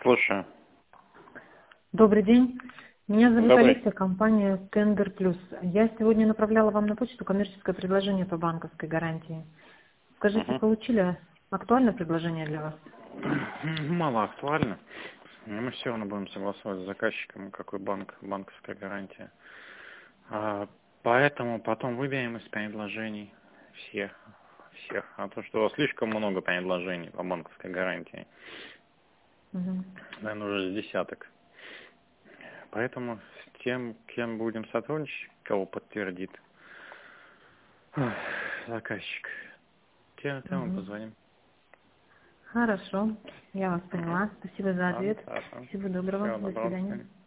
слушаю. Добрый день. Меня зовут Добрый. Олеся, компания Tender Plus. Я сегодня направляла вам на почту коммерческое предложение по банковской гарантии. Скажите, Мгм. получили актуальное предложение для вас? Мало актуально. Но мы все равно будем согласовывать с заказчиком, какой банк, банковская гарантия. Поэтому потом выберем из предложений всех. А то, что слишком много предложений по банковской гарантии. Мгм. Наверное, уже с десяток. Поэтому с тем, кем будем сотрудничать, кого подтвердит заказчик, тем мы Мгм. позвоним. Хорошо, я вас поняла. Спасибо за Ладно, ответ. хорошо. Всего доброго. Всего До доброго. До свидания. свидания.